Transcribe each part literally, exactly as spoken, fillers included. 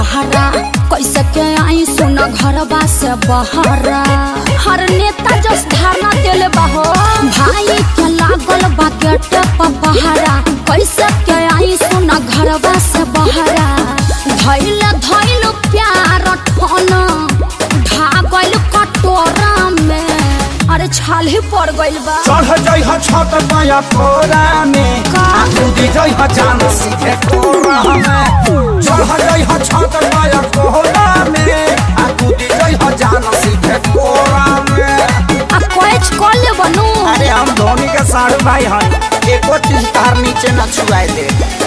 पहारा कैसे के आई सुन घरबा से बहरा हर नेता जस धारणा दिले बाहो भाई के लागल बा गेट पर पहारा कैसे के आई सुन घरबा से बहरा धइल धइल प्यार ठोना ढागल कटोरा में अरे छाल ही पड़ गइल बा चढ़ जई ह छत पाया कोरा में कूदी जई ह जान सीधे कोरा में चढ़ जई ह छत पाया कोरा में कूदी जई ह जान सीधे कोरा में आ कोच कॉल ले बनू अरे हम धोनी के साढ़ू भाई हन एको चीज तार नीचे न छुआए दे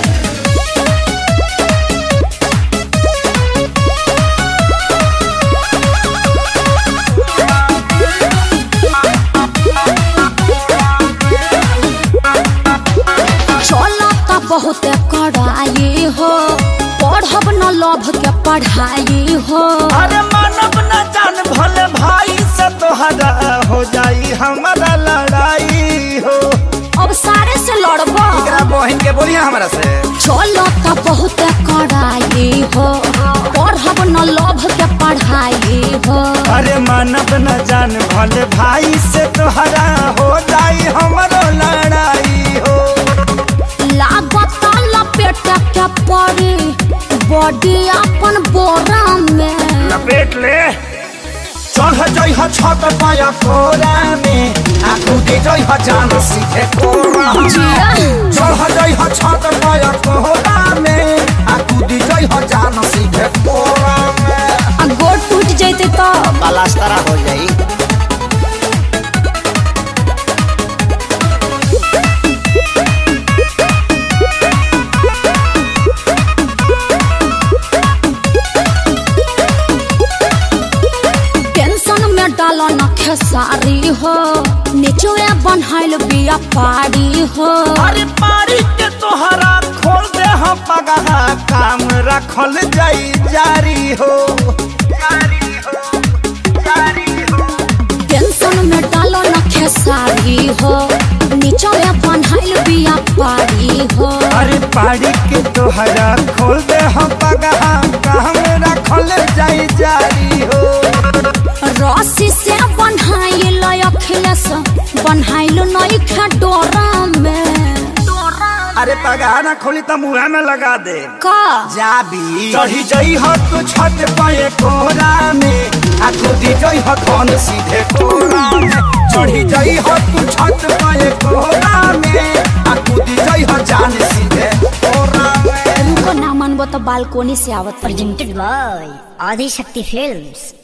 बहुत कड़ाई हो पढ़ब न लभ के पढ़ाई हो अरे मानव न जान भले भाई से तोहरा हो जाई हमारा लड़ाई हो अब सारे से लड़बो एकरा बहन के बोलिए हमरा से चलो त बहुत कड़ाई हो पढ़ब न लभ के पढ़ाई हो अरे मानव न जान भले भाई से तोहरा हो जाई हमारा लड़ाई हो लागत लपेट के पड़ी बॉडी अपन बोरा में लपेट ले चढ़ जई ह छत पाया कोरा में कूदी जई ह जान सीधे कोरा में चढ़ जई ह छत पाया कोरा में कूदी जई ह जान सीधे कोरा में गोड़ टूट जैते तो बालास्तरा हो जाई डालो न खेसारी हो निचोए बनहाइल बिया पारी हो अरे पारी के तोहरा खोल दे हम पगहा काम रखल जाई जारी हो जारी हो जारी हो टेंशन में डालो न खेसारी हो निचोए बनहाइल बिया पारी हो अरे पारी के तोहरा खोल दे हम पगहा काम रखल जाई जारी हो रस्सी से बनहाइल अखिलेश बनहाइल नई खडोरा में अरे पगहा ना खोली तो मुँह में लगा दे का जाबी चढ़ी जई ह तू छत पाए कोरा में कूदी जई ह कौन सीधे कोरा में चढ़ी जई ह तू छत पाए कोरा में कूदी जई ह जान सीधे कोरा में उनको ना मनबो तो बालकोनी से आवत प्रेजेंटेड बाय आदि शक्ति फिल्म्स।